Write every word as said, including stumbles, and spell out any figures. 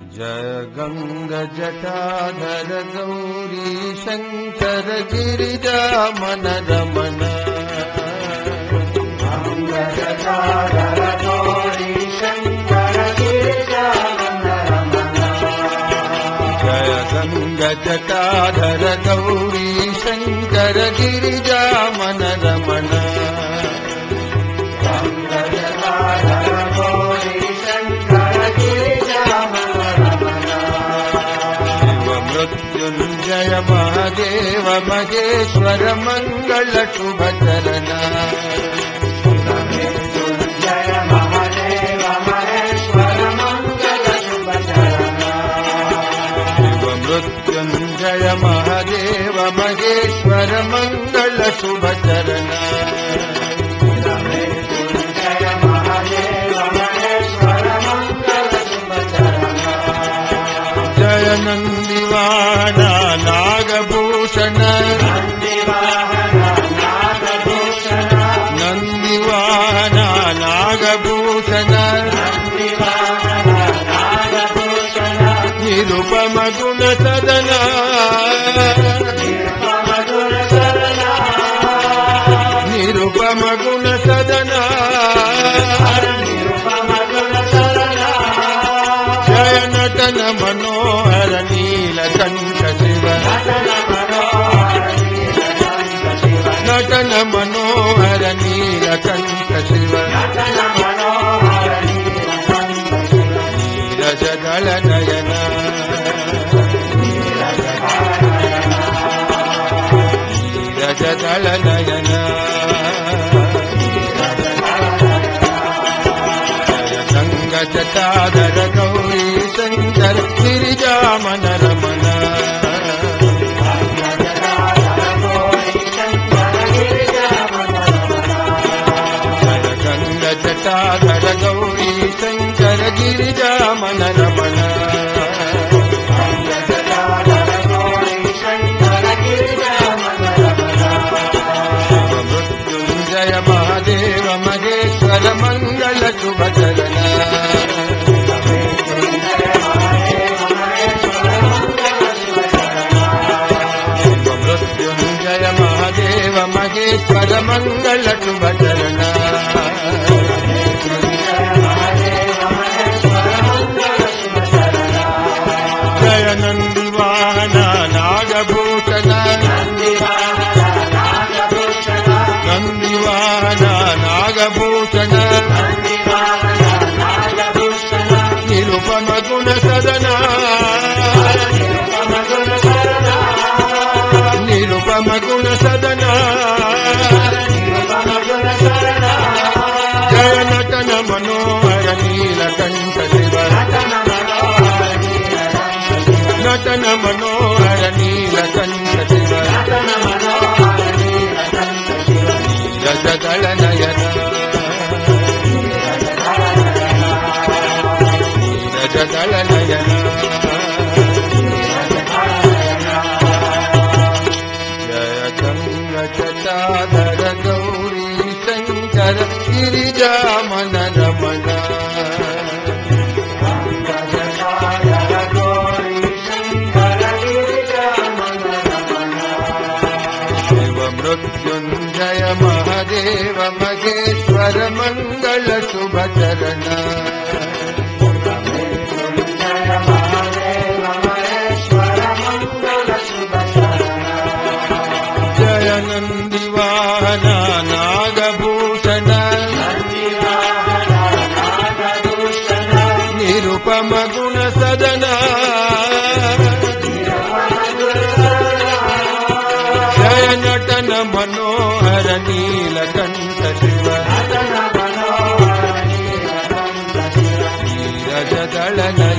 जय गंगा जटाधर गौरी शंकर गिरिजामन रमण गंगा जटाधर गौरी शंकर गिरिजामन रमण जय गंगा जटाधर गौरी शंकर गिरिजामन रमण गंगा जटाधर गौरी शंकर गिरिजामन मृत्युंजय महादेव महेश्वर मंगल शुभ चरण मृत्युंजय महादेव महेश्वर मंगल शुभ चरण शिव मृत्युंजय महादेव महेश्वर मंगल शुभ चरण मृत्युंजय महादेव महेश्वर मंगल शुभ चरण जय नंदिवाहन नागभूषण नंदिवाहन नागभूषण नंदिवाहन नागभूषण नंदिवाहन नागभूषण निरुपम गुण सदन निरुपम गुण सदन निरुपम गुण सदन निरुपम गुण सदन जय नटन मनोहर नीलकंठ शिव नटन मनोहर नीलकंठ शिव नीरज दल नयन नीरज दल नयन जय गंगा जटाधर गौरी शंकर गिरिजामन रमण जय गंगा जटाधर गौरी शंकर गिरिजामन रमण शिव मृत्युंजय महादेव महेश्वर मंगल शुभ चरण मृत्युंजय महादेव महेश्वर मंगल शुभ चरण जय नंदिवाहन नागभूषण नंदिवाहन नागभूषण निरुपम गुण सदन निरुपम गुण सदन जय नटन मनोहर नीलकंठ शिव नटन मनोहर नीलकंठ शिव नीरज दल नयन नीरज दल नयन जटाधर गौरी शंकर गिरिजामन रमण जटाधर गौरी शंकर गिरिजामन रमण शिव मृत्युंजय महादेव महेश्वर मंगल शुभ चरण मृत्युंजय महादेव महेश्वर मंगल शुभ चरण जय नंदिवाहन नागभूषण निरुपम गुण सदन जय नटन मनोहर नीलकंठ शिव नीरज दल